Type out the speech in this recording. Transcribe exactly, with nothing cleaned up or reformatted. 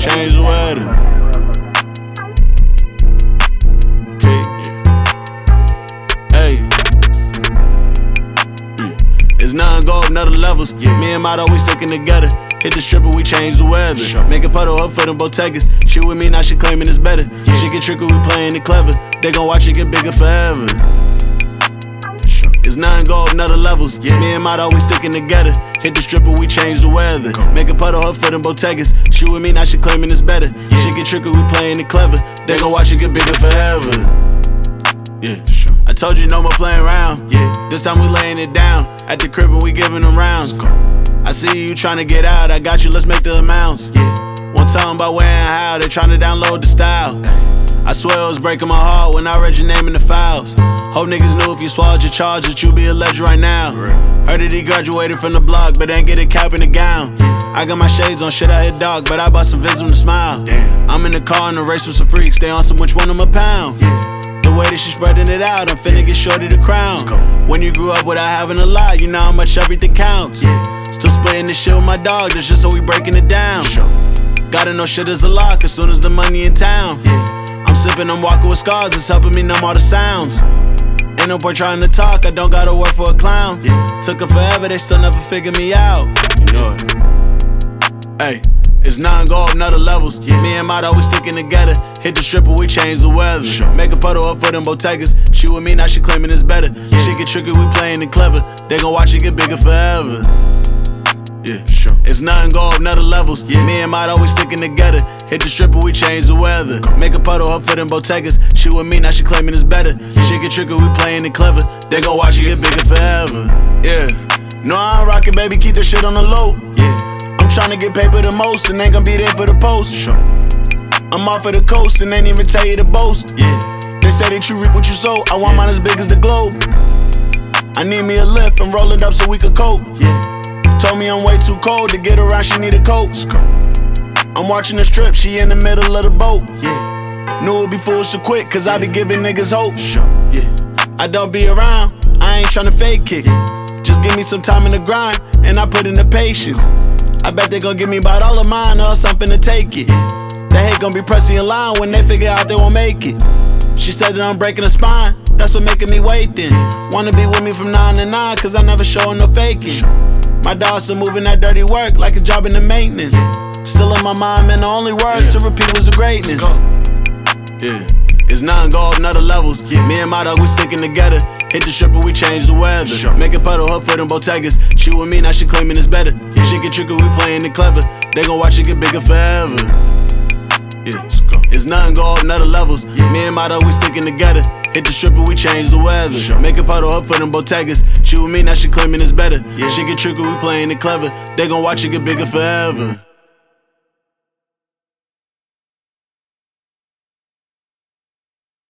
change the weather. Okay, yeah. Hey. Yeah. It's nothing go up, another levels. Yeah. Me and Motto, we sticking together. Hit the stripper, we change the weather. Sure. Make a puddle up for them Bottegas. She with me, now she claiming it's better. Yeah. She get tricky, we playing it clever. They gon' watch it get bigger forever. Sure. It's nothing go up, another levels. Yeah. Me and Motto, we sticking together. Hit the stripper, we change the weather. Go. Make a puddle up for them Bottegas. She with me, now she claiming it's better. Yeah. She get tricky, we playing it clever. They gon' watch it get bigger forever. Yeah. Sure. I told you no more playing around. Yeah. This time we laying it down. At the crib and we giving them rounds. I see you tryna get out, I got you, let's make the amounts. Yeah. One time about where and how, they tryna download the style. I swear it was breaking my heart when I read your name in the files. Hope niggas knew if you swallowed your charge that you be a legend right now. Heard that he graduated from the block, but ain't get a cap in the gown. I got my shades on, shit I hit dog, but I bought some Vism to smile. I'm in the car in the race with some freaks, they on some which one of them a pound. The way that she spreading it out, I'm finna get shorty the crown. When you grew up without having a lot, you know how much everything counts. Still splitting this shit with my dog, that's just so we breaking it down. Gotta know shit is a lock as soon as the money in town. I'm sipping, I'm walking with scars, it's helping me numb all the sounds. Ain't no boy trying to talk, I don't gotta work for a clown. Took it forever, they still never figured me out. You know it. Hey. It's nothing go up, another levels. Yeah. Me and Motto, we sticking together. Hit the stripper, we change the weather. Sure. Make a puddle up for them Bottegas. She with me, now she claiming it's better. Yeah. She get tricky, we playing it clever. They gon' watch it get bigger forever. Yeah, sure. It's nothing go up, another levels. Yeah. Me and Motto, we sticking together. Hit the stripper, we change the weather. Go. Make a puddle up for them Bottegas. She with me, now she claiming it's better. Yeah. She get tricky, we playing it clever. They gon' watch it get bigger forever. Yeah. No, I'm rockin', baby, keep that shit on the low. Yeah. Tryna get paper the most and ain't gon' be there for the post. Sure. I'm off of the coast and ain't even tell you to boast. Yeah. They say that you reap what you sow. I want mine as big as the globe. I need me a lift, I'm rolling up so we could cope. Yeah. Told me I'm way too cold to get around, she need a coat. I'm watching the strip, she in the middle of the boat. Yeah. Knew it'd be foolish to quit, cause I be giving niggas hope. Sure. Yeah. I don't be around, I ain't tryna fake it. Just give me some time in the grind, and I put in the patience. I bet they gon' give me about all of mine or something to take it. That hate gon' be pressing in line when they figure out they won't make it. She said that I'm breaking her spine, that's what making me wait then. Wanna be with me from nine to nine, cause I never showin' no faking. My dog still moving that dirty work like a job in the maintenance. Still in my mind, man, the only words to repeat was the greatness. Yeah. It's nothing go up, another levels. Yeah. Me and my dog, we sticking together. Hit the stripper, we change the weather. Sure. Make a puddle up for them Bottegas. She with me, now she claiming it's better. Yeah. She get tricky, we playing it clever. They gon' watch it get bigger forever. Yeah. It's nothing go up, another levels. Yeah. Me and my dog, we sticking together. Hit the stripper, we change the weather. Sure. Make a puddle up for them Bottegas. She with me, now she claiming it's better. Yeah. She get tricky, we playing it clever. They gon' watch it get bigger forever.